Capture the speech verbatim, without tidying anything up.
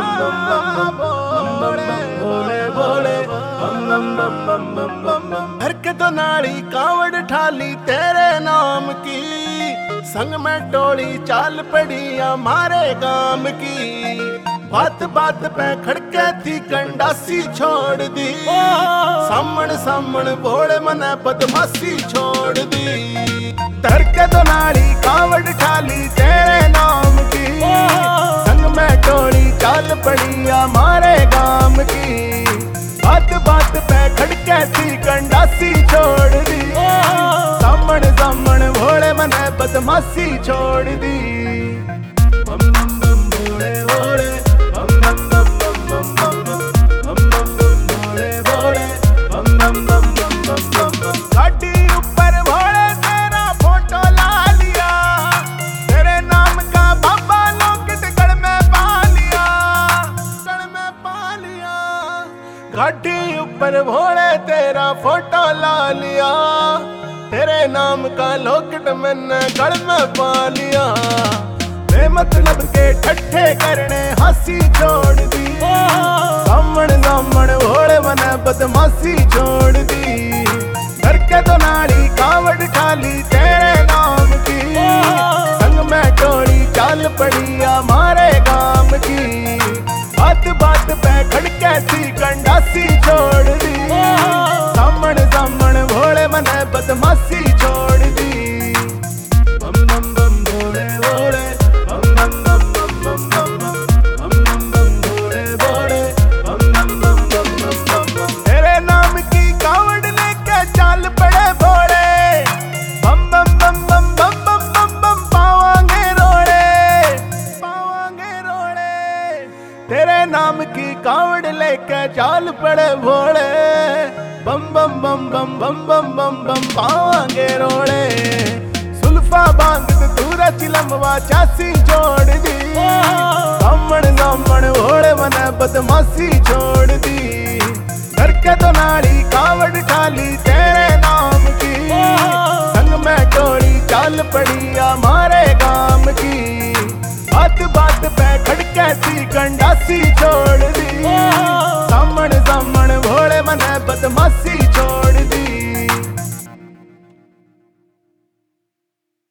हरकतों नाली कावड़ ठाली तेरे नाम की, संग में टोली चाल पड़ी हमारे गांव की। बात बात पे खड़के थी कंडासी छोड़ दी, सामण सामण बोले मने बदमाशी छोड़ दी। हरकतों नाली कावड़ ठाली तेरे नाम की, संग में टोली चाल पड़ी हमारे गांव की। बात बात पे खड़के थी कंडासी छोड़ दी, सामण सामण भोले मने बदमाशी छोड़ दी। बम बम बम भोले भोले, बम बम बम बम बम बम बम, बम बम बम भोले भोले, बम बम बम बम बम बम बम। गाड़ी ऊपर भोले तेरा फोटो ला लिया, तेरे नाम का बाबा लोकेट गढ़ में पा लिया, गढ़ में पा लिया। गाड़ी ऊपर भोले तेरा फोटो ला लिया, तेरे नाम का लोकेट मैंने गढ़ में पा लिया। बेमतलब के ठट्ठे करने हंसी छोड़ दी, सामण सामण भोले मने बदमाशी छोड़ दी। घर के तो नाली कावड़ ठाली तेरे नाम की, संग में टोली चाल पड़ी हमारे गांव की। बात बात पे खड़के थी कंडासी छोड़ दी, सामण सामण भोले मने बदमाशी छोड़ दी। बम बम बम भोले भोले, बम बम बम बम बम बम, बम बम बम भोले भोले, बम बम बम बम बम बम। तेरे नाम की कावड़ लेके चाल पड़े भोले, बम बम बम बम बम बम बम बम। पावांगे रोड़े, पावांगे रोड़े, तेरे नाम की कावड़ लेके चाल पड़े भोले, बम बम बम बम बम बम बम बम। पावांगे रोड़े, सुल्फा बांग दूरा चिलमवा चासी छोड़ दी, सामण सामण भोले मने बदमाशी छोड़ दी। घर के तो नाली कावड़ ठाली तेरे नाम की, संग में टोली चाल पड़ी हमारे